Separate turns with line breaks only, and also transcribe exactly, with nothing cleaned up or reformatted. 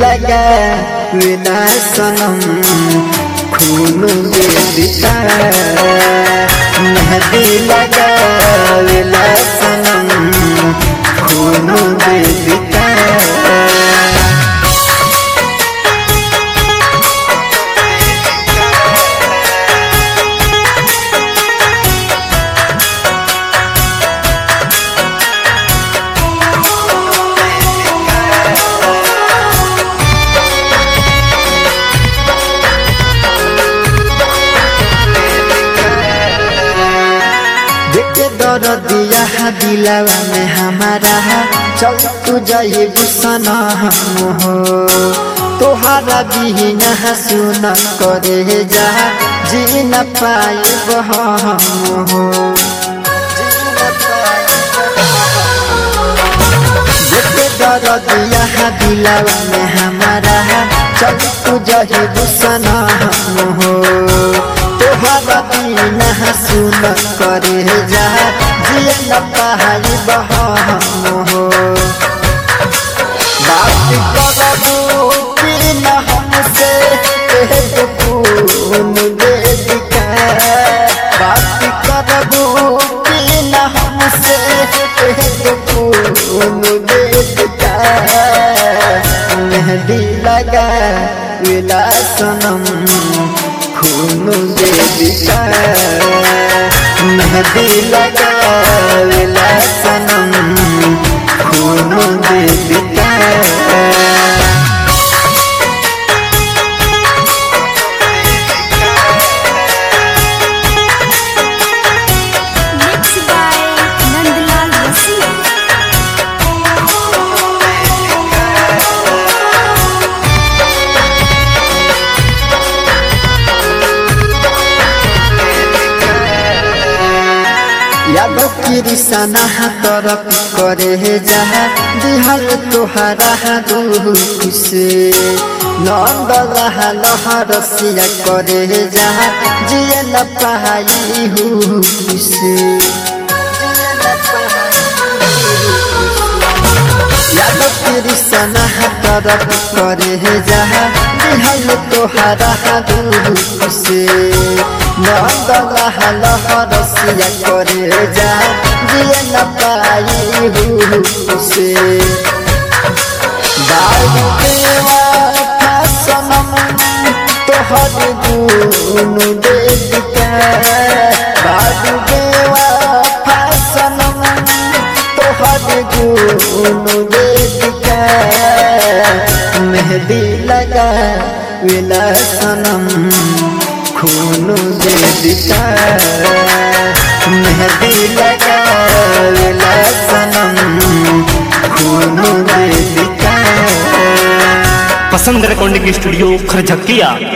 लगा वेला सनम खून दे दिता मेहंदी लगा वेला सनम खून दे दिता दिया दिलावा में हमारा चल तू जाए गुस्सा हो तोहारा बिना सुन करे जा जी न पाए हम हो दर दिया दिलावा में हमारा चल तू जाए गुस्सा हो तोहारा बिना सुन करे जा जिया न पाई बहम हो बात करबू कि न हमसे खून दे दिका बात करबू कि न हमसे खून दे दिका मेहंदी लगा वेला सनम खून दे दिता मेहंदी लगा वेला सनम खून दे दिता यादव की रिसाना तरफ करे जा दिहल तोहरा दुख से नंद लहर सिया करे जा जिया न पाई से यादव की रिसाना तरफ करे जा दिहल तोहरा दुख से नंद लहर सिया करे जा जिया न पाई से बाबू देवा सनम तोहर गुण दे दिका बाबू देवा सनम तोहर गुण दे दिका मेहंदी लगा वेला सनम खून दे दिता मेहंदी लगा वेला सनम खून दे दिता।
पसंद रिकॉर्डिंग स्टूडियो खरझकिया।